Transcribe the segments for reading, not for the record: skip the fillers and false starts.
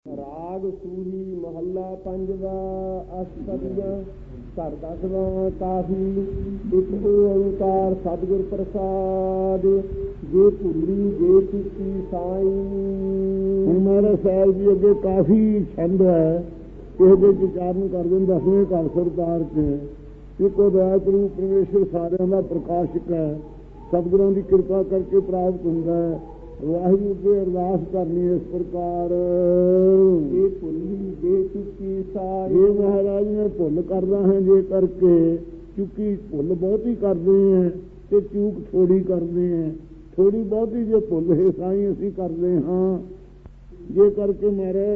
ਰਾਗ ਸੂਹੀ ਮਹੱਲਾ ਪੰਜਵਾ। ਅਸ਼ਟਪਦੀਆਂ ਘਰ ਦਸਵਾਂ ਕਾਫੀ। ਇੱਕ ਓੰਕਾਰ ਸਤਿਗੁਰ ਪ੍ਰਸਾਦ। ਜੇ ਭੁੱਲੀ ਜੇ ਚੁੱਕੀ ਸਾਈ। ਹੁਣ ਮਹਾਰਾਜ ਸਾਹਿਬ ਜੀ ਅੱਗੇ ਕਾਫੀ ਛੰਦ ਹੈ, ਇਹਦੇ ਚ ਉਚਾਰਨ ਕਰਦੇ ਨੇ। 10ਵੇਂ ਘਰ ਸਰਦਾਰ ਚ ਇੱਕੋ ਦਇਆਤ ਰੂਪ ਪਰਮੇਸ਼ਰ ਸਾਰਿਆਂ ਦਾ ਪ੍ਰਕਾਸ਼ਕ ਹੈ, ਸਤਿਗੁਰਾਂ ਦੀ ਕਿਰਪਾ ਕਰਕੇ ਪ੍ਰਾਪਤ ਹੁੰਦਾ ਹੈ। ਵਾਹਿਗੁਰੂ ਅੱਗੇ ਅਰਦਾਸ ਕਰਨੀ ਇਸ ਪ੍ਰਕਾਰ। ਜੇ ਭੁੱਲੀ ਜੇ ਚੁੱਕੀ ਸਾਈ। ਇਹ ਮਹਾਰਾਜ ਨੇ ਭੁੱਲ ਕਰਦਾ ਹੈ, ਜੇ ਕਰਕੇ ਚੁੱਕੀ ਭੁੱਲ ਬਹੁਤੀ ਕਰਦੇ ਹੈ ਤੇ ਚੂਕ ਥੋੜੀ ਕਰਦੇ ਹੈ। ਥੋੜੀ ਬਹੁਤੀ ਜੇ ਭੁੱਲ ਹੈ ਸਾਈ ਅਸੀਂ ਕਰਦੇ ਹਾਂ, ਜੇ ਕਰਕੇ ਮਾਰੇ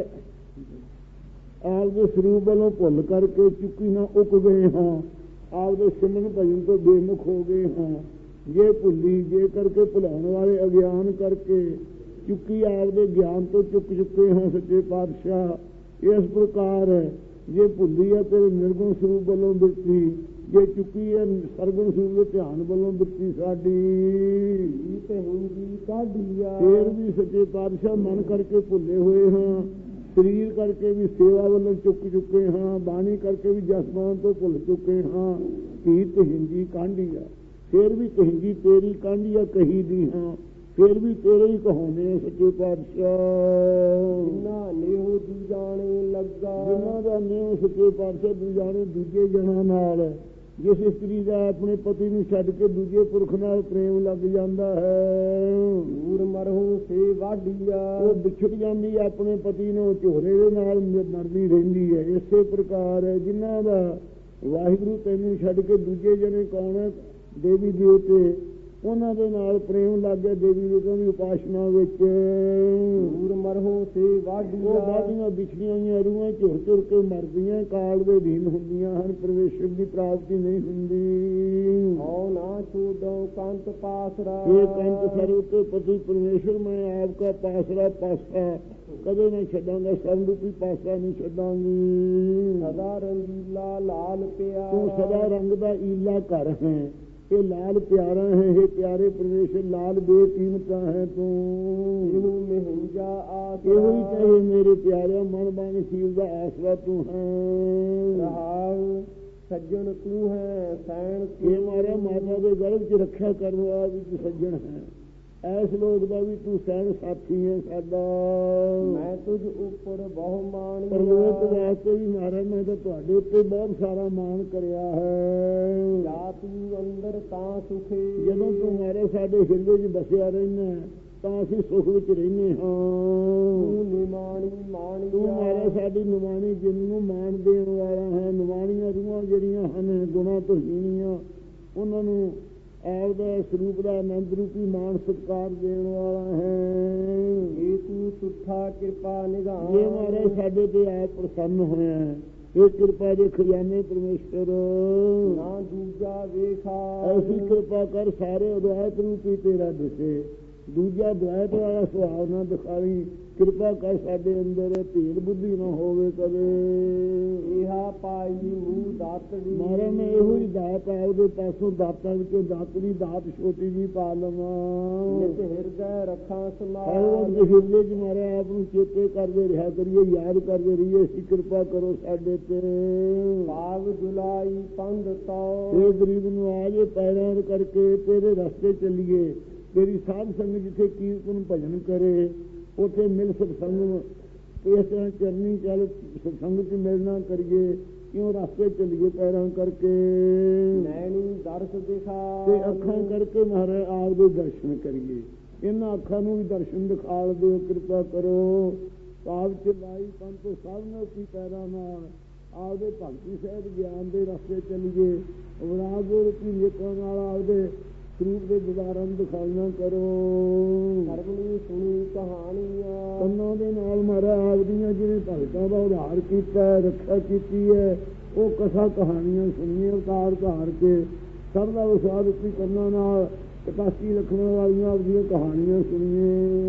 ਆਪਦੇ ਸਰੂਪ ਵੱਲੋਂ ਭੁੱਲ ਕਰਕੇ ਚੁੱਕੀ ਨਾ ਉਕ ਗਏ ਹਾਂ, ਆਪਦੇ ਸਿਮਰਨ ਭਜਨ ਤੋਂ ਬੇਮੁਖ ਹੋ ਗਏ ਹਾਂ। ਜੇ ਭੁੱਲੀ ਜੇ ਕਰਕੇ ਭੁਲਾਉਣ ਵਾਲੇ ਅਗਿਆਨ ਕਰਕੇ ਚੁੱਕੀ ਆਪਦੇ ਗਿਆਨ ਤੋਂ ਚੁੱਕ ਚੁੱਕੇ ਹਾਂ ਸੱਚੇ ਪਾਤਸ਼ਾਹ। ਇਸ ਪ੍ਰਕਾਰ ਜੇ ਭੁੱਲੀ ਹੈ ਤੇਰੇ ਨਿਰਗੁਣ ਸਰੂਪ ਵੱਲੋਂ ਬਿਰਤੀ, ਜੇ ਚੁੱਕੀ ਹੈ ਸਰਗੁਣ ਸਰੂਪ ਦੇ ਧਿਆਨ ਵੱਲੋਂ ਬਿਰਤੀ ਸਾਡੀ। ਫੇਰ ਵੀ ਸੱਚੇ ਪਾਤਸ਼ਾਹ ਮਨ ਕਰਕੇ ਭੁੱਲੇ ਹੋਏ ਹਾਂ, ਸਰੀਰ ਕਰਕੇ ਵੀ ਸੇਵਾ ਵੱਲੋਂ ਚੁੱਕ ਚੁੱਕੇ ਹਾਂ, ਬਾਣੀ ਕਰਕੇ ਵੀ ਜਸਮਾਨ ਤੋਂ ਭੁੱਲ ਚੁੱਕੇ ਹਾਂ। ਧੀ ਤਹਿੰਜੀ ਕਾਂਢੀ ਆ, ਫੇਰ ਵੀ ਤਹਿੰਜੀ ਤੇਰੀ ਕਾਂਢੀ ਆ ਕਹੀ ਦੀ ਹਾਂ, ਫੇਰ ਵੀ ਤੇਰੇ ਹੀ ਕਹਾਉਂਦੇ ਆ ਸੱਚੇ ਪਾਤਸ਼ਾਹ। ਜਿਨ੍ਹਾਂ ਨੇਹ ਦੂਜਾਣੇ ਲੱਗਾ, ਜਿਨ੍ਹਾਂ ਦਾ ਨੇਹ ਸੱਚੇ ਪਾਤਸ਼ਾਹ ਦੂਜਾਣੇ ਦੂਜੇ ਜਨਾਂ ਨਾਲ। ਜਿਸ ਇਸਤਰੀ ਦਾ ਆਪਣੇ ਪਤੀ ਨੂੰ ਛੱਡ ਕੇ ਦੂਜੇ ਪੁਰਖ ਨਾਲ ਪ੍ਰੇਮ ਲੱਗ ਜਾਂਦਾ ਹੈ, ਦੂਰ ਮਰਹੂ ਸੇ ਵਾਢੀਆ, ਉਹ ਵਿਛੜ ਜਾਂਦੀ ਆਪਣੇ ਪਤੀ ਨੂੰ, ਝੋਰੇ ਦੇ ਨਾਲ ਮਰਦੀ ਰਹਿੰਦੀ ਹੈ। ਇਸੇ ਪ੍ਰਕਾਰ ਹੈ ਜਿਨ੍ਹਾਂ ਦਾ ਵਾਹਿਗੁਰੂ ਤੈਨੂੰ ਛੱਡ ਕੇ ਦੂਜੇ ਜਣੇ ਕੌਣ ਹੈ, ਦੇਵੀ ਦੇਵਤੇ, ਉਹਨਾਂ ਦੇ ਨਾਲ ਪ੍ਰੇਮ ਲੱਗ ਗਿਆ ਦੇਵੀ ਦੇਵਤਿਆਂ ਦੀ ਉਪਾਸਨਾ ਵਿੱਚ। ਦੂਰ ਮਰਹੋ ਸੇ ਵਾਢੀਆ, ਉਹ ਵਾਢੀਆਂ ਵਿਛੜੀਆਂ ਹੋਈਆਂ ਰੂਹਾਂ ਝੁਰ ਝੁਰ ਕੇ ਮਰਦੀਆਂ, ਕਾਲ ਦੇ ਅਧੀਨ ਹੁੰਦੀਆਂ ਹਨ, ਪਰਮੇਸ਼ਰ ਦੀ ਪ੍ਰਾਪਤੀ ਨਹੀਂ ਹੁੰਦੀ। ਹਉ ਨਾ ਛੋਡੋ ਕੰਤ ਪਾਸਰਾ, ਇਹ ਕੰਤ ਸਰਵ ਕੇ ਪਤੀ ਪਰਮੇਸ਼ਰ ਮੈਂ ਆਪ ਕਾ ਪਾਸਰਾ ਪਾਸਾ ਕਦੇ ਨਹੀਂ ਛੱਡਾਂਗਾ, ਸਰੂਪੀ ਪਾਸਾ ਨਹੀਂ ਛੱਡਾਂਗੀ। ਸਦਾ ਰੰਗੀਲਾ ਲਾਲ ਪਿਆ, ਤੂੰ ਸਦਾ ਰੰਗ ਦਾ ਈਲਾ ਘਰ ਹੈ, ਇਹ ਲਾਲ ਪਿਆਰਾ ਹੈ। ਇਹ ਪਿਆਰੇ ਪਰਮੇਸ਼ਰ ਲਾਲ ਬੇਕੀਮਤਾ ਹੈ ਤੂੰ। ਇਹੋ ਮਹਿੰਜਾ ਆਸ, ਇਹੋ ਹੀ ਕਹੇ ਮੇਰੇ ਪਿਆਰਿਆ ਮਨ ਬਾਣੀ ਸੀਲ ਦਾ ਆਸਰਾ ਤੂੰ ਹੈ। ਰਹਾਉ ਸੱਜਣ ਤੂੰ ਹੈ ਸੈਣ, ਇਹ ਮਾਰਿਆ ਮਾਤਾ ਦੇ ਗਰਭ ਚ ਰੱਖਿਆ ਕਰਨ ਵਾਲਾ ਵੀ ਤੂੰ ਸੱਜਣ ਹੈ, ਐਸ ਲੋਕ ਦਾ ਵੀ ਤੂੰ ਸਹਿਣ ਸਾਥੀ ਹੈ ਸਾਡਾ। ਮੈਂ ਤੁਝ ਉੱਪਰ ਬਹੁ ਮਾਣ, ਪਰਲੋਕ ਵਾਸਤੇ ਵੀ ਮਹਾਰਾਜ ਮੈਂ ਤਾਂ ਤੁਹਾਡੇ ਉੱਤੇ ਬਹੁਤ ਸਾਰਾ ਮਾਣ ਕਰਿਆ ਹੈ। ਜਾ ਤੂੰ ਅੰਦਰ ਤਾਂ ਸੁਖੇ, ਜਦੋਂ ਤੂੰ ਮਾਰੇ ਸਾਡੇ ਹਿਰਦੇ 'ਚ ਬਸਿਆ ਰਹਿਣਾ ਤਾਂ ਅਸੀਂ ਸੁਖ ਵਿੱਚ ਰਹਿੰਦੇ ਹਾਂ। ਤੂੰ ਨਿਮਾਣੀ ਮਾਣੀ, ਤੂੰ ਮਾਰੇ ਸਾਡੀ ਨਿਮਾਣੀ ਜਿਹਨੂੰ ਮਾਣ ਦੇਣ ਵਾਲਾ ਹੈ। ਨਿਮਾਣੀਆਂ ਰੂਹਾਂ ਜਿਹੜੀਆਂ ਹਨ ਗੁਣਾਂ ਤੋਂ ਹੀਣੀਆਂ, ਉਹਨਾਂ ਨੂੰ ਆਪਦਾ ਸਰੂਪ ਦਾ ਆਨੰਦ ਰੂਪੀ ਮਾਣ ਸਤਿਕਾਰ ਦੇਣ ਵਾਲਾ ਹੈ। ਇਹ ਤੂੰ ਸੁੱਠਾ ਕਿਰਪਾ ਨਿਗਾਹ, ਇਹ ਮਾਰੇ ਸਾਡੇ ਤੇ ਆਪ ਪ੍ਰਸੰਨ ਹੋਇਆ ਹੈ। ਇਹ ਕਿਰਪਾ ਦੇ ਖਜ਼ਾਨੇ ਪਰਮੇਸ਼ਰ, ਨਾ ਦੂਜਾ ਵੇਖਾ, ਐਸੀ ਕਿਰਪਾ ਕਰ ਸਾਰੇ ਅਦਵੈਤ ਰੂਪੀ ਤੇਰਾ ਦਿਸੇ, ਦੂਜਾ ਦਵੈਤ ਵਾਲਾ ਸੁਭਾਅ ਨਾ ਦਿਖਾਈ। ਕਿਰਪਾ ਕਰ ਸਾਡੇ ਅੰਦਰ ਭੇਦ ਬੁੱਧੀ ਨਾ ਹੋਵੇ ਕਦੇ। ਇਹਾ ਪਾਈ ਮੂੰਹ ਦਾਤੜੀ, ਮਾਰੇ ਮੈਂ ਇਹੋ ਹੀ ਦਾਤ ਆਪਦੇ ਪਾਸੋਂ ਦਾਤਾਂ ਵਿੱਚੋਂ ਦਾਤਰੀ ਦਾਤ ਛੋਟੀ ਜੀ ਪਾ ਲਵਾਂ। ਨਿਤ ਹਿਰਦੈ ਰੱਖਾਂ ਸਮਾਲ, ਹਰ ਵਕਤ ਹਿਰਦੇ 'ਚ ਮਾਰੇ ਆਪ ਨੂੰ ਚੇਤੇ ਕਰਦੇ ਰਿਹਾ ਕਰੀਏ, ਯਾਦ ਕਰਦੇ ਰਹੀਏ। ਅਸੀਂ ਕਿਰਪਾ ਕਰੋ ਸਾਡੇ ਤੇ। ਭਾਗ ਜੁਲਾਈ ਪੰਧ ਤੋ, ਇਹ ਗਰੀਬ ਨੂੰ ਆਜੇ ਪੈਰਾਂ ਕਰਕੇ ਤੇਰੇ ਰਸਤੇ ਚੱਲੀਏ। ਤੇਰੀ ਸਾਧ ਸੰਗਤ ਜਿੱਥੇ ਕੀਰਤਨ ਭਜਨ ਕਰੇ ਉੱਥੇ ਮਿਲ ਸਤਸੰਗ। ਇਸ ਤਰ੍ਹਾਂ ਚਰਨੀ ਚੱਲ ਸਤਸੰਗ 'ਚ ਮਿਲਣਾ ਕਰੀਏ, ਕਿਉਂ ਰਸਤੇ ਚੱਲੀਏ ਪੈਰਾਂ ਕਰਕੇ। ਨੈਣੀ ਦਰਸ ਦਿਖਾ, ਤੇ ਅੱਖਾਂ ਕਰਕੇ ਮਹਾਰਾਜ ਆਪ ਦੇ ਦਰਸ਼ਨ ਕਰੀਏ। ਇਹਨਾਂ ਅੱਖਾਂ ਨੂੰ ਵੀ ਦਰਸ਼ਨ ਦਿਖਾ ਦਿਓ, ਕਿਰਪਾ ਕਰੋ। ਭਾਵ ਚਲਾਈ ਪੰਥ ਸਭ ਨੇ ਕੀ ਪੈਰਾਂ ਨਾਲ ਆਪਦੇ ਭਗਤੀ ਸਹਿਤ ਗਿਆਨ ਦੇ ਰਸਤੇ ਚੱਲੀਏ। ਵਿਰਾਗ ਰੂਪੀ ਨੇਤਰਾਂ ਨਾਲ ਆਪਦੇ ਸਰੂਪ ਦੇ ਦੀਦਾਰਨ ਦਿਖਾਈਆਂ ਕਰੋ। ਸਰਵਣੀ ਸੁਣੀ ਕਹਾਣੀਆਂ, ਕੰਨਾਂ ਦੇ ਨਾਲ ਮਹਾਰਾਜ ਆਪਦੀਆਂ ਜਿਵੇਂ ਭਗਤਾਂ ਦਾ ਉਧਾਰ ਕੀਤਾ, ਰੱਖਿਆ ਕੀਤੀ ਹੈ, ਉਹ ਕਥਾ ਕਹਾਣੀਆਂ ਸੁਣੀਆਂ ਅਵਤਾਰ ਧਾਰ ਕੇ। ਸਭ ਦਾ ਵਿਸ਼ਵਾਸ ਉੱਚੀ ਕੰਨਾਂ ਨਾਲ 81 ਲੱਖਾਂ ਵਾਲੀਆਂ ਆਪਦੀਆਂ ਕਹਾਣੀਆਂ ਸੁਣੀਏ।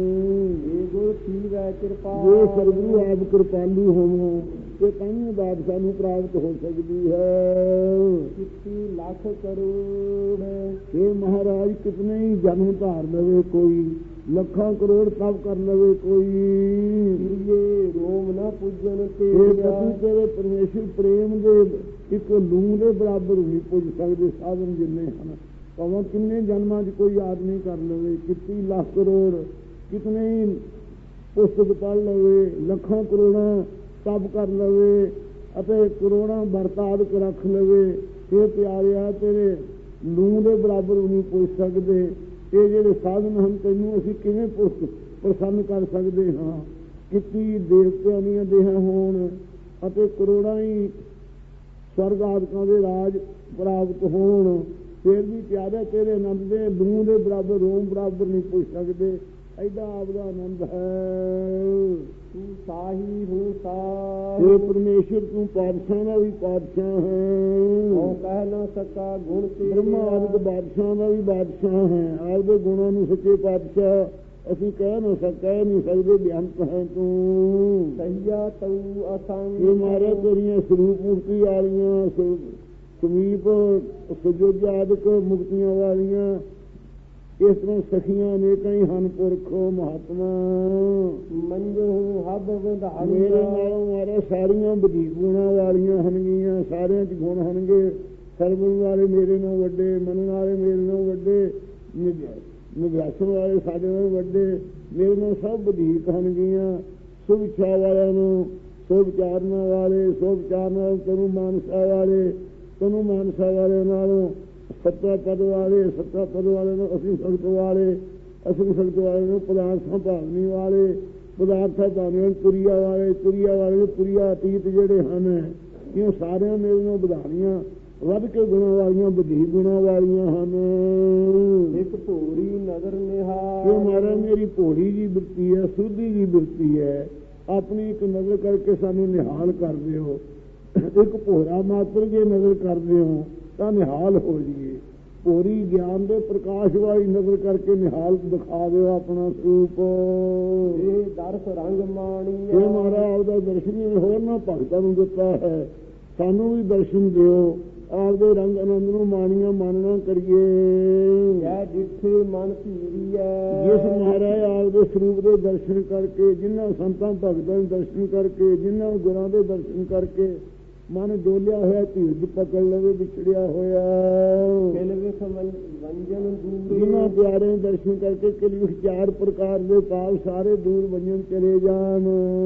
ਇਹ ਗੁਰ ਥੀਵੈ ਕਿਰਪਾ, ਜੇ ਸਰਗੁਰੂ ਆਪ ਕਿਰਪਾਲੂ ਹੋਵੋ ਤੇ ਤਾਂ ਬਾਤ ਸਾਨੂੰ ਪ੍ਰਾਪਤ ਹੋ ਸਕਦੀ ਹੈ। ਕਿੱਤੀ ਲੱਖ ਕਰੋੜ, ਇਹ ਮਹਾਰਾਜ ਕਿਤਨੇ ਹੀ ਜਨਮ ਧਾਰ ਲਵੇ ਕੋਈ, ਲੱਖਾਂ ਕਰੋੜ ਤਪ ਕਰ ਲਵੇ ਕੋਈ, ਇਹ ਰੋਮ ਪੂਜਨ ਇਹ ਤੇਰੀਆ ਪਤੀ ਤੇਰੇ ਪਰਮੇਸ਼ਰ ਪ੍ਰੇਮ ਦੇ ਇੱਕ ਲੂੰ ਦੇ ਬਰਾਬਰ ਨਹੀਂ ਪੁੱਜ ਸਕਦੇ ਸਾਧਨ ਜਿੰਨੇ ਹਨ। ਭਾਵੇਂ ਕਿੰਨੇ ਜਨਮਾਂ 'ਚ ਕੋਈ ਆਦਮੀ ਕਰ ਲਵੇ, ਕਿੰਨੀ ਲੱਖ ਕਰੋੜ ਕਿਤਨੇ ਹੀ ਪੁਸਤਕ ਪੜ੍ਹ ਲਵੇ, ਲੱਖਾਂ ਕਰੋੜਾਂ ਤਪ ਕਰ ਲਵੇ ਅਤੇ ਕਰੋੜਾਂ ਵਰਤਾਦ ਰੱਖ ਲਵੇ, ਇਹ ਪਿਆਰਿਆ ਤੇਰੇ ਲੂੰ ਦੇ ਬਰਾਬਰ ਨਹੀਂ ਪੁੱਜ ਸਕਦੇ। ਇਹ ਜਿਹੜੇ ਸਾਧਨ ਹਨ ਤੈਨੂੰ ਅਸੀਂ ਕਿਵੇਂ ਪ੍ਰਸੰਨ ਕਰ ਸਕਦੇ ਹਾਂ? ਕਿੰਨੀ ਦੇਵਤਿਆਂ ਦੀਆਂ ਦੇਹਾਂ ਹੋਣ ਅਤੇ ਕਰੋੜਾਂ ਹੀ ਸਵਰਗ ਆਦਿਕਾਂ ਦੇ ਰਾਜ ਪ੍ਰਾਪਤ ਹੋਣ, ਫਿਰ ਵੀ ਪਿਆਰਿਆ ਤੇਰੇ ਆਨੰਦ ਦੇ ਲੂੰ ਦੇ ਬਰਾਬਰ, ਰੋਮ ਬਰਾਬਰ ਨਹੀਂ ਪੁੱਜ ਸਕਦੇ। ਐਡਾ ਆਪਦਾ ਆਨੰਦ ਹੈ। ਤੂੰ ਸਾਹੀ ਹੂੰ ਸਾਹੀ, ਇਹ ਪਰਮੇਸ਼ਰ ਤੂੰ ਪਾਤਸ਼ਾਹ ਦਾ ਵੀ ਪਾਤਸ਼ਾਹ ਹੈ। ਉਹ ਕਹਿ ਨਾ ਸਕਾ ਗੁਣ ਤੇਰੇ, ਬ੍ਰਹਮਾ ਆਦਿਕ ਬਾਦਸ਼ਾਹਾਂ ਦਾ ਵੀ ਬਾਦਸ਼ਾਹ ਹੈ। ਆਪਦੇ ਗੁਣਾਂ ਨੂੰ ਸੱਚੇ ਪਾਤਸ਼ਾਹ ਅਸੀਂ ਕਹਿ ਨਹੀਂ ਸਕਦੇ, ਬੇਅੰਤ ਹੈ ਤੂੰ। ਸਈਆ ਤੂੰ ਅਸੰਗ, ਇਹ ਮਾਰੇ ਤੇਰੀਆਂ ਸਰੂਪ ਮੁਕਤੀ ਵਾਲੀਆਂ ਸਮੀਪ ਸੁਜੋਗ ਆਦਿਕ ਮੁਕਤੀਆਂ ਵਾਲੀਆਂ ਇਸ ਤਰ੍ਹਾਂ ਸਖੀਆਂ ਅਨੇਕਾਂ ਹੀ ਹਨ ਪੁਰਖ ਮਹਾਤਮਾ। ਮੰਜੋ ਹੱਬ ਵਧਾਣੀ, ਮੇਰੇ ਨਾਲੋਂ ਮਾਰੇ ਸਾਰੀਆਂ ਵਧੀਕ ਗੁਣਾਂ ਵਾਲੀਆਂ ਹਨਗੀਆਂ, ਸਾਰਿਆਂ 'ਚ ਗੁਣ ਹਨਗੇ। ਸਰਵਣ ਵਾਲੇ ਮੇਰੇ ਨਾਲੋਂ ਵੱਡੇ, ਮੰਨਣ ਵਾਲੇ ਮੇਰੇ ਨਾਲੋਂ ਵੱਡੇ, ਨਿਭਾਸਣ ਵਾਲੇ ਸਾਡੇ ਨਾਲੋਂ ਵੱਡੇ, ਮੇਰੇ ਨਾਲ ਸਭ ਵਧੀਕ ਹਨਗੀਆਂ। ਸੁਭ ਇੱਛਾ ਵਾਲਿਆਂ ਨੂੰ ਸੁਭ ਵਿਚਾਰਨ ਵਾਲੇ, ਸੁਭ ਵਿਚਾਰਨ ਵਾਲੇ ਤੈਨੂੰ ਮਾਨਸਾ ਵਾਲੇ, ਤੈਨੂੰ ਮਾਨਸਾ ਵਾਲੇ ਨਾਲੋਂ ਸੱਤਾ ਪਦ ਵਾਲੇ, ਸੱਤਾ ਪਦ ਵਾਲੇ ਨੂੰ ਅਸੀਂ ਭਗਤ ਵਾਲੇ, ਅਸੀਂ ਭਗਤ ਵਾਲੇ ਨੂੰ ਪਦਾਰਥਾਂ ਭਾਵਨੀ ਵਾਲੇ, ਪਦਾਰਥਾਂ ਭਾਵਨੀ ਤੁਰੀਆ ਵਾਲੇ, ਤੁਰੀਆ ਵਾਲੇ ਨੂੰ ਤੁਰੀਆ ਅਤੀਤ ਜਿਹੜੇ ਹਨ, ਇਹ ਸਾਰਿਆਂ ਮੇਰੇ ਨੂੰ ਵਧਾਣੀਆਂ ਵੱਧ ਕੇ ਗੁਣਾਂ ਵਾਲੀਆਂ, ਵਧੀ ਗੁਣਾਂ ਵਾਲੀਆਂ ਹਨ। ਇੱਕ ਭੋਰੀ ਨਜ਼ਰ ਨਿਹਾਲ, ਇਹ ਮਾਰਾ ਮੇਰੀ ਭੋਲੀ ਜੀ ਬਿਰਤੀ ਹੈ, ਸੁੱਧੀ ਜੀ ਬਿਰਤੀ ਹੈ। ਆਪਣੀ ਇੱਕ ਨਜ਼ਰ ਕਰਕੇ ਸਾਨੂੰ ਨਿਹਾਲ ਕਰਦੇ ਹੋ। ਇੱਕ ਭੋਰਾ ਮਾਤਰ ਜੇ ਨਜ਼ਰ ਕਰਦੇ ਹੋ ਤਾਂ ਨਿਹਾਲ ਹੋ ਜਾਈਏ। ਭੋਰੀ ਗਿਆਨ ਦੇ ਪ੍ਰਕਾਸ਼ ਵਾਲੀ ਨਜ਼ਰ ਕਰਕੇ ਨਿਹਾਲ ਦਿਖਾ ਦਿਓ ਆਪਣਾ ਸਰੂਪ। ਇਹ ਦਰਸ ਰੰਗ ਮਾਣੀ, ਇਹ ਮਾਰਾ ਆਪਦਾ ਦਰਸ਼ਨ ਹੋਰ ਨਾ ਭਗਤਾਂ ਨੂੰ ਦਿੱਤਾ ਹੈ, ਸਾਨੂੰ ਵੀ ਦਰਸ਼ਨ ਦਿਓ। ਆਪਦੇ ਰੰਗ ਆਨੰਦ ਨੂੰ ਮਾਣੀਆਂ ਮਾਨਣਾ ਕਰੀਏ। ਜੈ ਜਿੱਥੇ ਮਨ ਧੀਰੀ ਹੈ, ਜਿਸ ਮਹਾਰਾਜ ਆਪਦੇ ਸਰੂਪ ਦੇ ਦਰਸ਼ਨ ਕਰਕੇ, ਜਿਨ੍ਹਾਂ ਸੰਤਾਂ ਭਗਤਾਂ ਦੇ ਦਰਸ਼ਨ ਕਰਕੇ, ਜਿਨ੍ਹਾਂ ਗੁਰਾਂ ਦੇ ਦਰਸ਼ਨ ਕਰਕੇ ਮਨ ਡੋਲਿਆ ਹੋਇਆ, ਧੀਰਜ ਪਕੜ ਲਵੇ ਵਿਛੜਿਆ ਹੋਇਆ, ਕਿਲ ਵਿਖ ਵੰਜਨ ਦੂਰੇ, ਜਿਨ੍ਹਾਂ ਪਿਆਰੇ ਦਰਸ਼ਨ ਕਰਕੇ ਕਿਲ ਵਿਖ 4 ਪ੍ਰਕਾਰ ਦੇ ਪਾਪ ਸਾਰੇ ਦੂਰ ਵੰਜਨ ਚਲੇ ਜਾਣ।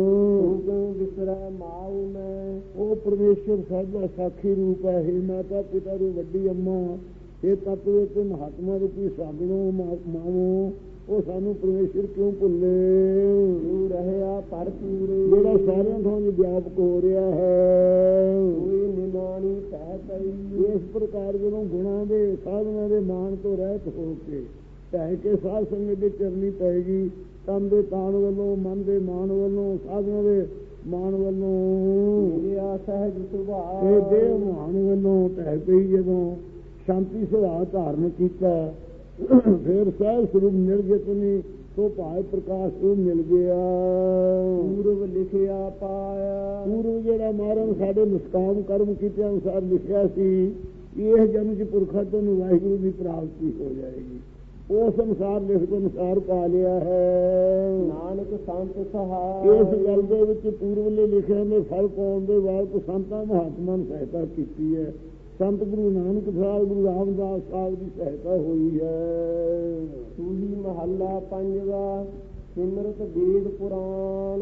ਤੂੰ ਵਿਸਰੈ ਮਾਉ ਮੈਂ, ਉਹ ਪਰਮੇਸ਼ਰ ਸਾਡਾ ਸਾਖੀ ਰੂਪ ਹੈ। ਹੇ ਮਾਤਾ ਪਿਤਾ ਰੂ ਵੱਡੀ ਅੰਮਾ, ਇਹ ਤੱਤ ਵਿੱਚ ਮਹਾਤਮਾ ਰੂਪੀ ਸਾਗਣੋ ਮਾਵੋ, ਉਹ ਸਾਨੂੰ ਪਰਮੇਸ਼ਰ ਕਿਉਂ ਭੁੱਲੇ? ਤੂੰ ਰਹਿਆ ਭਰਪੂਰੇ, ਜਿਹੜਾ ਸਾਰਿਆਂ ਥਾਂ ਵਿਆਪਕ ਹੋ ਰਿਹਾ ਹੈ। ਕੋਈ ਨਿਮਾਣੀ ਕਹਿ ਪਈ, ਇਸ ਪ੍ਰਕਾਰ ਜਦੋਂ ਗੁਣਾਂ ਦੇ ਸਾਧਨਾਂ ਦੇ ਮਾਣ ਤੋਂ ਰਹਿਤ ਹੋ ਕੇ ਢਹਿ ਕੇ ਸਾਧ ਸੰਗਤ ਦੇ ਚਰਨੀ ਪਏਗੀ, ਤਨ ਦੇ ਤਾਣ ਵੱਲੋਂ, ਮਨ ਦੇ ਮਾਣ ਵੱਲੋਂ, ਸਾਧਨਾਂ ਦੇ ਮਾਣ ਵੱਲੋਂ, ਮਿਲਿਆ ਸਹਿਜ ਸੁਭਾਅ, ਤੇ ਦੇਹ ਮਾਣ ਵੱਲੋਂ ਢਹਿ ਪਈ। ਜਦੋਂ ਸ਼ਾਂਤੀ ਸੁਭਾਅ ਧਾਰਨ ਕੀਤਾ ਫਿਰ ਸਹਿਜ ਸਰੂਪ ਨਿਰਜਤਨੀ ਤੋਂ ਭਾਵ ਪ੍ਰਕਾਸ਼ ਨੂੰ ਮਿਲ ਗਿਆ। ਪੂਰਵ ਲਿਖਿਆ ਪਾਇਆ, ਪੂਰਵ ਜਿਹੜਾ ਮਾਰਨ ਸਾਡੇ ਨਿਸ਼ਕਾਮ ਕਰਮ ਕੀਤੇ ਅਨੁਸਾਰ ਲਿਖਿਆ ਸੀ, ਇਹ ਜਨਮ ਚ ਪੁਰਖਾਂ ਤੋਂ ਵਾਹਿਗੁਰੂ ਦੀ ਪ੍ਰਾਪਤੀ ਹੋ ਜਾਏਗੀ। ਉਸ ਅਨੁਸਾਰ ਲਿਖਤ ਅਨੁਸਾਰ ਪਾ ਲਿਆ ਹੈ। ਨਾਨਕ ਸੰਤ ਸਹਾਇ, ਇਸ ਗੱਲ ਦੇ ਵਿੱਚ ਪੂਰਵਲੇ ਲਿਖਿਆ ਦੇ ਫਲ ਪਾਉਣ ਦੇ ਬਾਅਦ ਸੰਤਾਂ ਮਹਾਤਮਾ ਨੇ ਸਹਾਇਤਾ ਕੀਤੀ ਹੈ। ਸੰਤ ਗੁਰੂ ਨਾਨਕ ਸਾਹਿਬ, ਗੁਰੂ ਰਾਮਦਾਸ ਸਾਹਿਬ ਦੀ ਸਹਾਇਤਾ ਹੋਈ ਹੈ। ਸੂਹੀ ਮਹੱਲਾ ਪੰਜਵਾ, ਸਿਮਰਤ ਵੇਦ ਪੁਰਾਣ।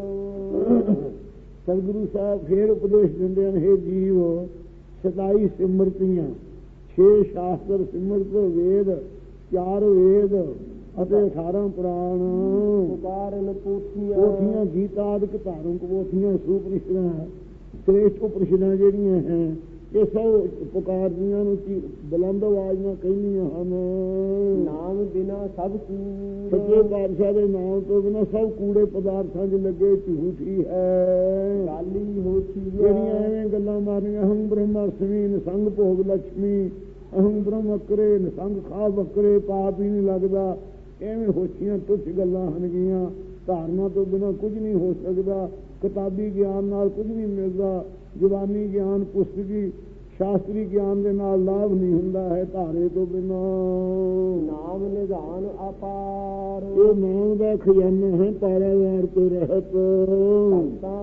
ਸਤਿਗੁਰੂ ਸਾਹਿਬ ਫੇਰ ਉਪਦੇਸ਼ ਦਿੰਦੇ ਹਨ, ਹੇ ਜੀਵ 27 ਸਿਮਰਤੀਆਂ, 6 ਸ਼ਾਸਤਰ ਸਿਮਰਤ ਵੇਦ, 4 ਵੇਦ ਅਤੇ 18 ਪੁਰਾਣ, ਪੁਕਾਰਨ ਪੋਥੀਆਂ ਗੀਤਾ ਆਦਿਕ ਧਾਰਮਿਕ ਪੋਥੀਆਂ, ਸੁਪਰਿਸ਼ਦਾਂ, ਸ੍ਰੇਸ਼ਟ ਉਪਰਿਸ਼ਦਾਂ ਜਿਹੜੀਆਂ ਹੈ, ਇਹ ਸਭ ਪੁਕਾਰਦੀਆਂ ਨੂੰ ਬੁਲੰਦ ਆਵਾਜ਼ ਨਾਲ ਕਹਿੰਦੀਆਂ ਹਨ। ਨਾਮ ਬਿਨਾ ਸਭ ਕੂੜ, ਸੱਚੇ ਪਾਤਸ਼ਾਹ ਦੇ ਨਾਮ ਤੋਂ ਬਿਨਾਂ ਸਭ ਕੂੜੇ ਪਦਾਰਥਾਂ 'ਚ ਲੱਗੇ ਝੂਠੀ ਹੈ। ਗਾਲੀ ਹੋਛੀ, ਜਿਹੜੀਆਂ ਐਵੇਂ ਗੱਲਾਂ ਮਾਰਨੀਆਂ, ਅਹੰ ਬ੍ਰਹਮਾਸਮੀ ਨਿਸੰਗ ਭੋਗ ਲక్ష్ਮੀ, ਅਹੰ ਬ੍ਰਹਮ ਅਕਰੇ ਨਿਸੰਗ ਖਾ ਬੱਕਰੇ, ਪਾਪ ਹੀ ਨਹੀਂ ਲੱਗਦਾ, ਐਵੇਂ ਹੋਛੀਆਂ ਤੁੱਛ ਗੱਲਾਂ ਹਨਗੀਆਂ। ਧਾਰਨਾ ਤੋਂ ਬਿਨਾਂ ਕੁਝ ਨਹੀਂ ਹੋ ਸਕਦਾ, ਕਿਤਾਬੀ ਗਿਆਨ ਨਾਲ ਕੁਝ ਨਹੀਂ ਮਿਲਦਾ, ਜ਼ੁਬਾਨੀ ਗਿਆਨ, ਪੁਸਤਕੀ ਸ਼ਾਸਤਰੀ ਗਿਆਨ ਦੇ ਨਾਲ ਲਾਭ ਨਹੀਂ ਹੁੰਦਾ ਹੈ ਧਾਰੇ ਤੋਂ ਬਿਨਾਂ। ਨਾਮ ਨਿਧਾਨ ਅਪਾਰ, ਇਹ ਨਾਮ ਦਾ ਖਜ਼ਾਨਾ ਹੈ ਪਾਰਾਵਾਰ ਤੋਂ ਰਹਿਤ। ਸੰਤਾਂ ਮਨ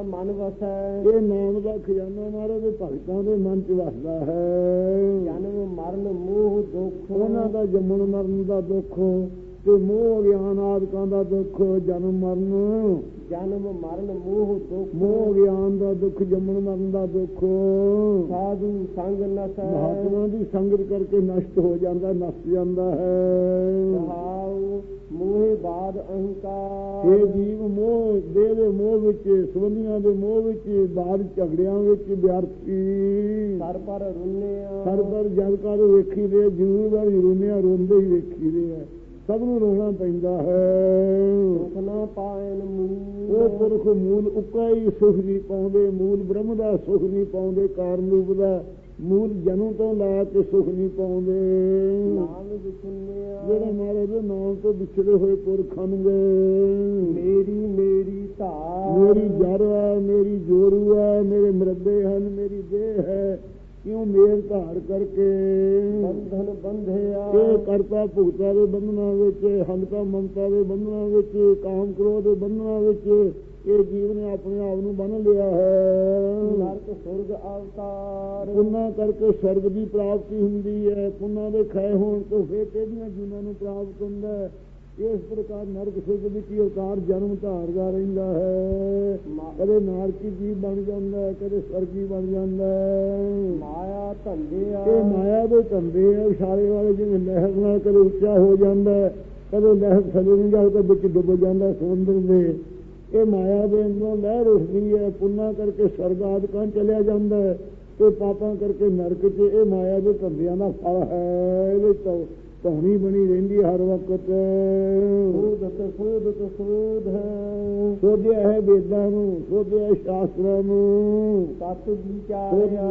ਵਸੈ। ਇਹ ਨਾਮ ਦਾ ਖਜ਼ਾਨਾ ਮਹਾਰਾਜ ਦੇ ਭਗਤਾਂ ਦੇ ਮਨ ਚ ਵਸਦਾ ਹੈ। ਜਨਮ ਮਰਨ ਮੋਹ ਦੁੱਖ, ਉਹਨਾਂ ਦਾ ਜੰਮਣ ਮਰਨ ਦਾ ਦੁੱਖ ਤੇ ਮੋਹ ਅਗਿਆਨ ਆਦਿਕਾਂ ਦਾ ਦੁੱਖ। ਜਨਮ ਮਰਨ, ਜਨਮ ਮਰਨ ਮੋਹ ਦੁੱਖ, ਮੋਹ ਅਗਿਆਨ ਦਾ ਦੁੱਖ, ਜੰਮਣ ਮਰਨ ਦਾ ਦੁੱਖ ਸਾਧੂ ਸੰਗ ਨਸੈ। ਮਹਾਤਮਾ ਦੀ ਸੰਗਤ ਕਰਕੇ ਨਸ਼ਟ ਹੋ ਜਾਂਦਾ, ਨਸ ਜਾਂਦਾ ਹੈ। ਰਹਾਉ ਮੋਹੇ ਬਾਦ ਅਹੰਕਾਰ, ਇਹ ਜੀਵ ਮੋਹ, ਦੇਹ ਦੇ ਮੋਹ ਵਿੱਚ, ਸੰਬੰਧੀਆਂ ਦੇ ਮੋਹ ਵਿੱਚ, ਬਾਦ ਝਗੜਿਆਂ ਵਿੱਚ ਵਿਅਰਥੀ। ਸਰ ਪਰ ਰੁੰਨਿਆ, ਸਰ ਪਰ ਜਦ ਕਰ ਵੇਖੀ ਦੇ, ਜ਼ਰੂਰ ਰੁੰਨਿਆ, ਰੋਂਦੇ ਹੀ ਵੇਖੀ ਦੇ ਹੈ। ਸਭ ਨੂੰ ਰੋਣਾ ਪੈਂਦਾ ਹੈ। ਸੁਖ ਨਾ ਪਾਇਨ ਮੂਲ, ਉਹ ਪੁਰਖ ਮੂਲ ਉੱਕਾ ਹੀ ਸੁਖ ਨਹੀਂ ਪਾਉਂਦੇ, ਮੂਲ ਬ੍ਰਹਮ ਦਾ ਸੁਖ ਨਹੀਂ ਪਾਉਂਦੇ, ਕਾਰਨ ਰੂਪ ਦਾ ਮੂਲ ਜਨਮ ਤੋਂ ਲੈ ਕੇ ਸੁਖ ਨਹੀਂ ਪਾਉਂਦੇ। ਨਾਮ ਵਿਸੁੰਨਿਆ, ਜਿਹੜੇ ਮਹਾਰਾਜ ਦੇ ਨਾਮ ਤੋਂ ਵਿਛੜੇ ਹੋਏ ਪੁਰਖ ਹਨ। ਮੇਰੀ ਮੇਰੀ ਧਾਰ, ਮੇਰੀ ਜੜ ਹੈ, ਮੇਰੀ ਜੋਰੂ ਹੈ, ਮੇਰੇ ਮਿਰਦੇ ਹਨ, ਮੇਰੀ ਦੇਹ ਹੈ। ਕਿਉਂ ਮੇਰ ਧਾਰ ਕਰਕੇ ਬੰਧਨ ਬੰਧਿਆ, ਇਹ ਕਰਤਾ ਭੁਗਤਾ ਦੇ ਬੰਧਨਾਂ ਵਿੱਚ, ਹੰਤਾ ਮਮਤਾ ਦੇ ਬੰਧਨਾਂ ਵਿੱਚ, ਕਾਮ ਕ੍ਰੋਧ ਦੇ ਬੰਧਨਾਂ ਵਿੱਚ ਇਹ ਜੀਵ ਨੇ ਆਪਣੇ ਆਪ ਨੂੰ ਬੰਨ ਲਿਆ ਹੈ। ਨਰਕ ਸੁਰਗ ਅਵਤਾਰ, ਪੁੰਨਾਂ ਕਰਕੇ ਸਰਗ ਦੀ ਪ੍ਰਾਪਤੀ ਹੁੰਦੀ ਹੈ। ਪੁੰਨਾਂ ਦੇ ਖੈ ਹੋਣ ਤੋਂ ਫਿਰ ਕਿਹੜੀਆਂ ਜੀਵਾਂ ਨੂੰ ਪ੍ਰਾਪਤ ਹੁੰਦਾ ਹੈ। ਇਸ ਪ੍ਰਕਾਰ ਨਰਕ ਸੁਰਗ ਵਿੱਚ ਹੀ ਅਵਤਾਰ ਜਨਮ ਧਾਰਦਾ ਰਹਿੰਦਾ ਹੈ। ਕਦੇ ਨਾਰਕੀ ਜੀਵ ਬਣ ਜਾਂਦਾ ਹੈ, ਕਦੇ ਸਰਗੀ ਬਣ ਜਾਂਦਾ ਹੈ। ਮਾਇਆ ਧੰਦਿਆ, ਇਹ ਮਾਇਆ ਦੇ ਧੰਦੇ ਹੈ। ਇਸ਼ਾਰੇ ਵਾਲੇ ਜਿਵੇਂ ਲਹਿਰ ਨਾਲ ਕਦੇ ਉੱਚਾ ਹੋ ਜਾਂਦਾ ਹੈ, ਕਦੇ ਲਹਿਰ ਥੱਲੇ ਨੂੰ ਜਾਓ ਤਾਂ ਵਿੱਚ ਡੁੱਬ ਜਾਂਦਾ ਸਮੁੰਦਰ ਦੇ। ਇਹ ਮਾਇਆ ਦੇ ਅੰਦਰੋਂ ਲਹਿਰ ਉੱਠਦੀ ਹੈ। ਪੁੰਨਾਂ ਕਰਕੇ ਸਰਗ ਆਦਿਕਾਂ ਚਲਿਆ ਜਾਂਦਾ ਹੈ ਤੇ ਪਾਪਾਂ ਕਰਕੇ ਨਰਕ 'ਚ। ਇਹ ਮਾਇਆ ਦੇ ਧੰਦਿਆਂ ਦਾ ਫਲ ਹੈ। ਇਹਦੇ ਧੌਣੀ ਬਣੀ ਰਹਿੰਦੀ ਹਰ ਵਕਤ। ਸੋਧ ਹੈ, ਸੋਧਿਆ ਹੈ ਵੇਦਾਂ ਨੂੰ, ਸੋਧਿਆ ਸ਼ਾਸਤਰਾਂ ਨੂੰ। ਤਤ ਵਿਚਾਰਿਆ,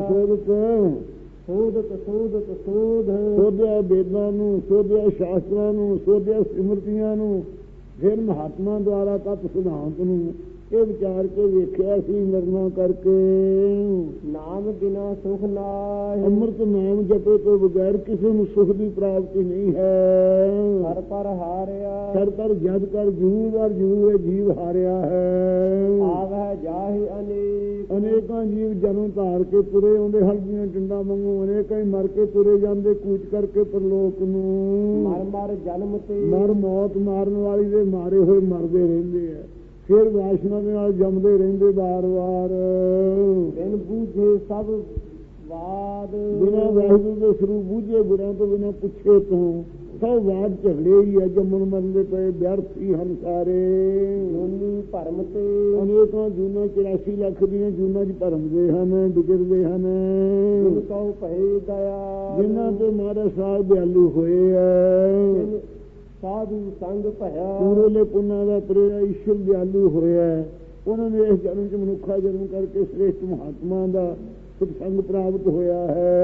ਸੋਧਿਆ ਵੇਦਾਂ ਨੂੰ, ਸੋਧਿਆ ਸ਼ਾਸਤਰਾਂ ਨੂੰ, ਸੋਧਿਆ ਸਿਮਰਤੀਆਂ ਨੂੰ, ਫਿਰ ਮਹਾਤਮਾ ਦੁਆਰਾ ਤਤ ਸਿਧਾਂਤ ਨੂੰ ਇਹ ਵਿਚਾਰ ਕੇ ਵੇਖਿਆ ਸੀ ਨਿਰਣਾ ਕਰਕੇ। ਨਾਮ ਬਿਨਾ ਸੁਖ ਨਾਹਿ, ਅੰਮ੍ਰਿਤ ਨਾਮ ਜਪੇ ਤੋਂ ਬਗੈਰ ਕਿਸੇ ਨੂੰ ਸੁਖ ਦੀ ਪ੍ਰਾਪਤੀ ਨਹੀਂ ਹੈ। ਹਰ ਪਰ ਹਾਰਿਆ, ਸਰ ਪਰ ਜਦ ਕਰ ਜੂਰ ਜੀਵ ਹਾਰਿਆ ਹੈ। ਆਵਹਿ ਜਾਹਿ ਅਨੇਕ, ਅਨੇਕਾਂ ਜੀਵ ਜਨਮ ਧਾਰ ਕੇ ਤੁਰੇ ਆਉਂਦੇ ਹਲਦੀਆਂ ਟਿੰਡਾਂ ਵਾਂਗੂ। ਅਨੇਕਾਂ ਹੀ ਮਰ ਕੇ ਤੁਰੇ ਜਾਂਦੇ ਕੂਚ ਕਰਕੇ ਪਰਲੋਕ ਨੂੰ। ਮਰ ਮਰ ਜਨਮ ਤੇ, ਮਰ ਮੌਤ ਮਾਰਨ ਵਾਲੀ ਦੇ ਮਾਰੇ ਹੋਏ ਮਰਦੇ ਰਹਿੰਦੇ ਆ। ਫਿਰ ਵਾਸ਼ਨਾ ਦੇ ਨਾਲ ਜੰਮਦੇ ਰਹਿੰਦੇ ਵਾਰ-ਵਾਰ। ਬਿਨ ਬੂਝੇ ਸਭ ਵਾਦ, ਬਿਨਾਂ ਵਾਹਿਗੁਰੂ ਦੇ ਸਰੂਪ ਬੂਝੇ, ਗੁਰਾਂ ਤੋਂ ਬਿਨਾਂ ਪੁੱਛੇ ਤੋਂ ਸਭ ਵਾਦ ਝਗੜੇ ਹੀ ਹੈ। ਜੰਮਣ ਮਰਨ ਦੇ ਪਏ ਵਿਅਰਥ ਹੀ ਹਨ ਸਾਰੇ। ਜੋਨੀ ਭਰਮ ਤੇ, ਅਨੇਕਾਂ ਜੂਨਾਂ 84 ਲੱਖ ਦੀਆਂ ਜੂਨਾਂ 'ਚ ਭਰਮਦੇ ਹਨ, ਵਿਚਰਦੇ ਹਨ। ਜਿਨ ਕਉ ਭਏ ਦਇਆ, ਜਿਨ੍ਹਾਂ ਤੇ ਮਹਾਰਾਜ ਸਾਹਿਬ ਦਿਆਲੂ ਹੋਏ ਹੈ। ਸਾਧੂ ਸੰਗ ਭਇਆ, ਪੂਰੇ ਪੁੰਨਾਂ ਦਾ ਪ੍ਰੇਰਾ ਈਸ਼ਵਰ ਦਿਆਲੂ ਹੋਇਆ। ਉਹਨਾਂ ਨੇ ਇਸ ਜਨਮ 'ਚ ਮਨੁੱਖਾ ਜਨਮ ਕਰਕੇ ਸ੍ਰੇਸ਼ਟ ਮਹਾਤਮਾ ਦਾ ਸਤਸੰਗ ਪ੍ਰਾਪਤ ਹੋਇਆ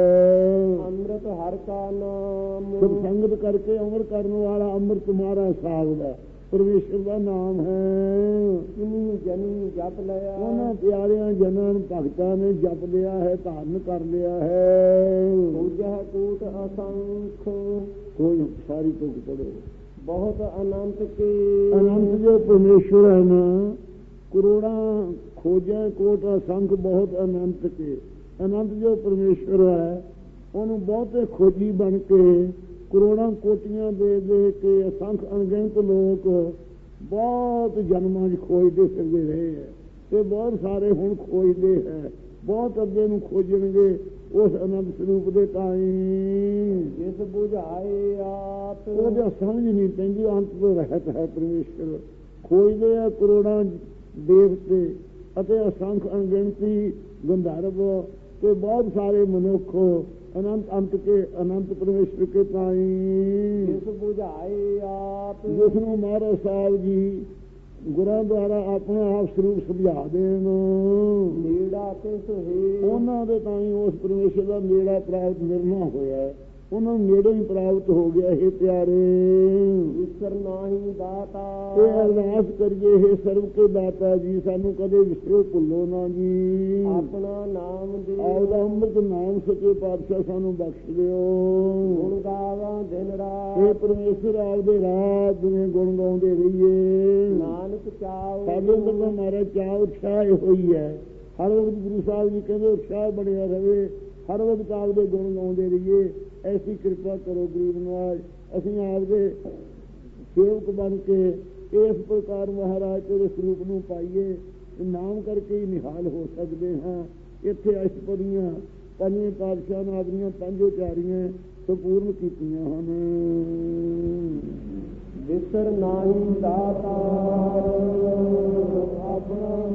ਹੈ। ਅੰਮ੍ਰਿਤ ਹਰਿ ਕਾ ਨਾਮ, ਸਤਸੰਗਤ ਕਰਕੇ ਅਮਰ ਕਰਨ ਵਾਲਾ ਅੰਮ੍ਰਿਤ ਮਹਾਰਾਜ ਸਾਹਿਬ ਦਾ ਪਰਮੇਸ਼ਰ ਦਾ ਨਾਮ ਹੈ। ਕਿਨੀ ਜਨੀ ਜਪ ਲਿਆ, ਉਹਨਾਂ ਪਿਆਰਿਆਂ ਜਨਾਂ ਭਗਤਾਂ ਨੇ ਜਪ ਲਿਆ ਹੈ, ਧਾਰਨ ਕਰ ਲਿਆ ਹੈ। ਪੂਜਾ ਕੋਟ ਅਸੰਖ, ਕੋਈ ਸਾਰੀ ਤੁਕ ਪੜੋ। ਬਹੁਤ ਅਨੰਤ ਕੇ, ਅਨੰਤ ਜੋ ਪਰਮੇਸ਼ਰ ਹੈ ਨਾ, ਕਰੋੜਾਂ ਖੋਜਾਂ ਕੋਟ ਅਸੰਖ ਬਹੁਤ ਅਨੰਤ ਕੇ। ਅਨੰਤ ਜੋ ਪਰਮੇਸ਼ਰ ਹੈ ਉਹਨੂੰ ਬਹੁਤੇ ਖੋਜੀ ਬਣ ਕੇ ਕਰੋੜਾਂ ਕੋਟੀਆਂ ਦੇ ਦੇ ਕੇ ਅਸੰਖ ਅਣਗਿਣਤ ਲੋਕ ਬਹੁਤ ਜਨਮਾਂ 'ਚ ਖੋਜਦੇ ਫਿਰਦੇ ਰਹੇ ਹੈ ਤੇ ਬਹੁਤ ਸਾਰੇ ਹੁਣ ਖੋਜਦੇ ਹੈ। ਬਹੁਤ ਅੱਗੇ ਨੂੰ ਖੋਜਣਗੇ ਉਸ ਅਨੰਤ ਸਰੂਪ ਦੇ ਤਾਈਂ। ਜਿਸ ਬੁਝਾਏ ਆਪ, ਉਹਦੇ ਸਮਝ ਨਹੀਂ ਪੈਂਦੀ ਅੰਤ ਤੋਂ ਰਹਿਤ ਹੈ ਪਰਮੇਸ਼ਰ। ਖੋਜਦੇ ਆ ਕਰੋੜਾਂ ਦੇਵਤੇ ਅਤੇ ਅਸੰਖ ਅਣਗਿਣਤੀ ਗੰਧਰਵ ਤੇ ਬਹੁਤ ਸਾਰੇ ਮਨੁੱਖ ਅਨੰਤ ਅੰਤ ਕੇ ਅਨੰਤ ਪਰਮੇਸ਼ਰ ਕੇ ਤਾਈਂ। ਜਿਸ ਬੁਝਾਏ ਆਪ, ਜਿਸ ਨੂੰ ਮਹਾਰਾਜ ਸਾਹਿਬ ਜੀ ਗੁਰਾਂ ਦੁਆਰਾ ਆਪਣਾ ਆਪ ਸਰੂਪ ਸਮਝਾ ਦੇਣ, ਨੇੜਾ ਤੇ ਸੁਹੇ, ਉਹਨਾਂ ਦੇ ਤਾਈਂ ਉਸ ਪਰਮੇਸ਼ਰ ਦਾ ਨੇੜਾ ਪ੍ਰਾਪਤ ਨਿਰਣਾ ਹੋਇਆ। ਉਹਨਾਂ ਨੂੰ ਨੇੜੇ ਹੀ ਪ੍ਰਾਪਤ ਹੋ ਗਿਆ। ਇਹ ਪਿਆਰੇ ਵਿਸਰ ਨਾਹੀ ਦਾਤਾ, ਇਹ ਅਰਦਾਸ ਕਰੀਏ ਹੈ ਸਰਬ ਕੇ ਦਾਤਾ ਜੀ, ਸਾਨੂੰ ਕਦੇ ਵਿਸਰੋ ਭੁੱਲੋ ਨਾ ਜੀ। ਆਪਣਾ ਨਾਮ ਦੇ, ਆਪਦਾ ਅੰਮ੍ਰਿਤ ਨਾਮ ਸੱਚੇ ਪਾਤਸ਼ਾਹ ਸਾਨੂੰ ਬਖਸ਼ ਦਿਓ। ਗੁਣ ਗਾਵਾਂ ਦਿਨ ਰਾਤ, ਇਹ ਪਰਮੇਸ਼ਰ ਆਪਦੇ ਰਾਤ ਜਿਵੇਂ ਗੁਣ ਗਾਉਂਦੇ ਰਹੀਏ। ਨਾਨਕ ਚਾਉ, ਸਾਡੇ ਅੰਦਰ ਤਾਂ ਮਾਰਾ ਚਾਹ ਉਤਸ਼ਾਹ ਹੋਈ ਹੈ ਹਰ ਵਕਤ ਗੁਰੂ ਸਾਹਿਬ ਜੀ ਕਹਿੰਦੇ ਉਤਸ਼ਾਹ ਬਣਿਆ ਰਹੇ, ਹਰ ਵਕਤ ਆਪਦੇ ਗੁਣ ਗਾਉਂਦੇ ਰਹੀਏ। ਐਸੀ ਕਿਰਪਾ ਕਰੋ ਗਰੀਬ ਨਵਾਜ, ਅਸੀਂ ਆਪਦੇ ਸੇਵਕ ਬਣ ਕੇ ਇਸ ਪ੍ਰਕਾਰ ਮਹਾਰਾਜ ਤੇਰੇ ਸਰੂਪ ਨੂੰ ਪਾਈਏ। ਨਾਮ ਕਰਕੇ ਹੀ ਨਿਹਾਲ ਹੋ ਸਕਦੇ ਹਾਂ। ਇੱਥੇ ਅਸ਼ਟਪਦੀਆਂ ਪੰਜਵੇਂ ਪਾਤਸ਼ਾਹ ਨੇ ਆਪਣੀਆਂ ਪੰਜ ਉਚਾਰੀਆਂ ਸੰਪੂਰਨ ਕੀਤੀਆਂ ਹਨ। ਵਿਸਰ ਨਾਹੀ ਦਾਤਾਰ ਆਪਣਾ